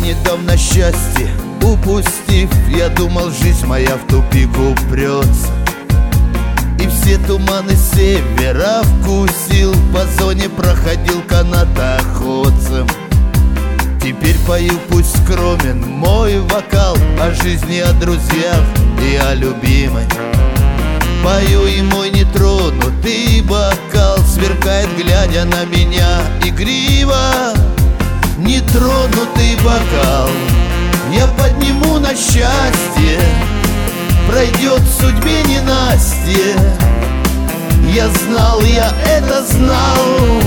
недавно счастье упустив, я думал, жизнь моя в тупик упрется. И все туманы севера вкусил, по зоне проходил канатоходцем. Теперь пою, пусть скромен мой вокал, о жизни, о друзьях и о любимой. Пою, и мой нетронутый бокал сверкает, глядя на меня игриво. Нетронутый бокал я подниму на счастье, пройдет в судьбе ненастье. Я знал, я это знал.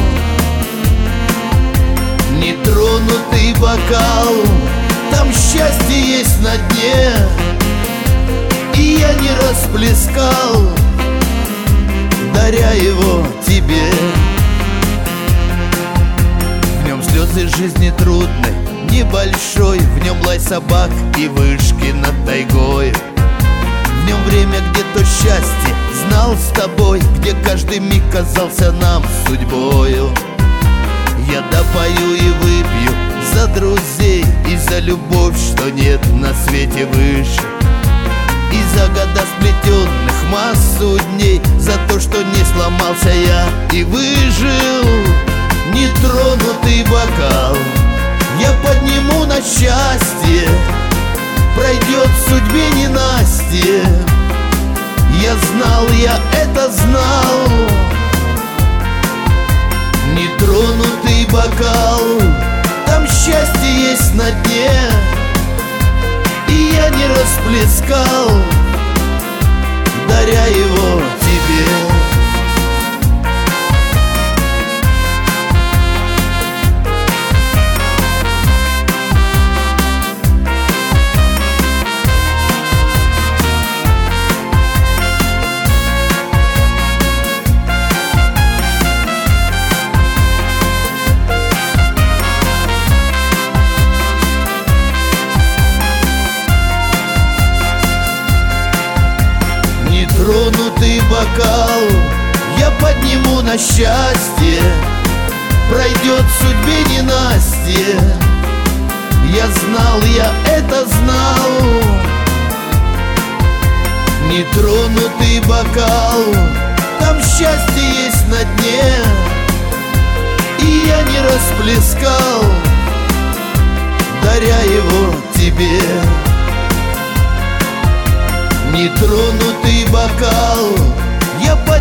Нетронутый бокал, там счастье есть на дне, и я не расплескал, даря его тебе. В нем слезы жизни трудной, небольшой, в нем лай собак и вышки над тайгой. В нем время, где то счастье знал с тобой, где каждый миг казался нам судьбою. Я допою и выпью за друзей и за любовь, что нет на свете выше, и за года сплетенных массу дней, за то, что не сломался я и выжил. Нетронутый бокал я подниму на счастье, пройдет в судьбе ненастье. Я знал, я это знал. Нетронутый бокал, там счастье есть на дне, и я не расплескал, даря его тебе. Нетронутый бокал я подниму на счастье, пройдет в судьбе ненастье. Я знал, я это знал. Нетронутый бокал, там счастье есть на дне, и я не расплескал, даря его тебе. Нетронутый бокал я подниму